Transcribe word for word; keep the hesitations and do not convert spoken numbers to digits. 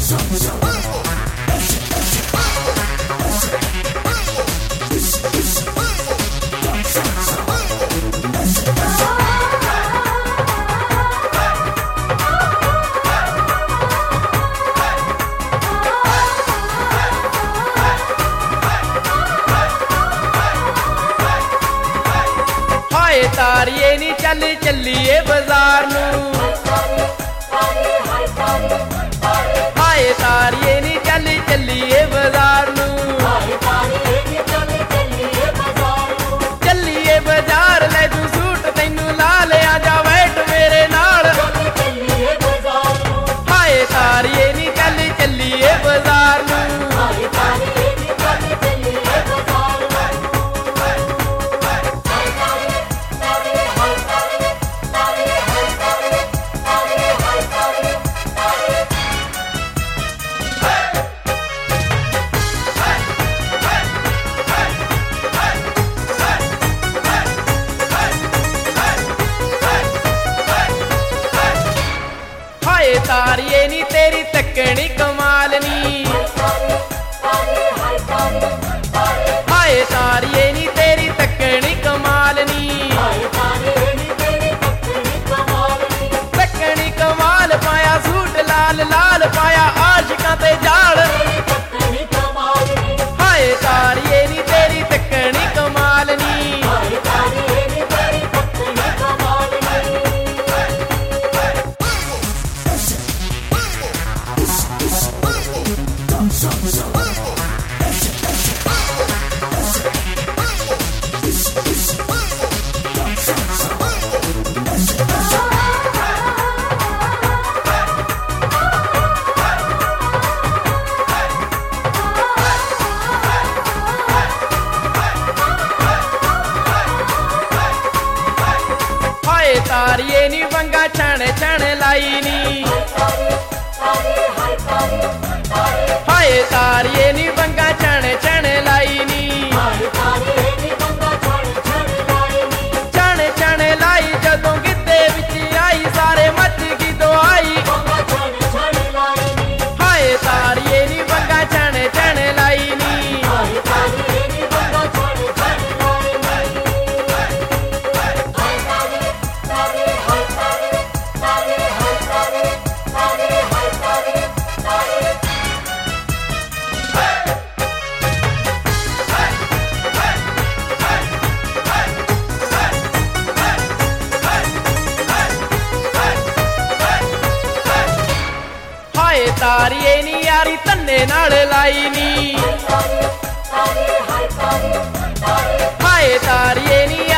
तारिये नी चल चलिए बाजार नू, हाय तारिये नी चल चलिए बाजार नू, चलिए बाजार ले तू सूट तैनू ला ले आजा बैठ मेरे नाल, हाय तारिये नी चल चलिए बाजार नू। तारिये नी तेरी तकनी कमाल नी, हाय तारिये नी तेरी तकनी कमाल नी, तकनी कमाल पाया सूट लाल लाल पाया आशिकां ते जाल, हाय तारिये नी तेरी तकनी कमाल नी। तारिये नी वंगा छण छण लाई नी, हाय तारिये नी वंगा छण छण लाई नी, छण छण लाई जदों गिद्धे विच आई सारे मच की दुआई, हाय तारिये नी वंगा छण छण लाई नी। तारिये नी यारी तन्ने नाल लाई नी, हाय तारिये नी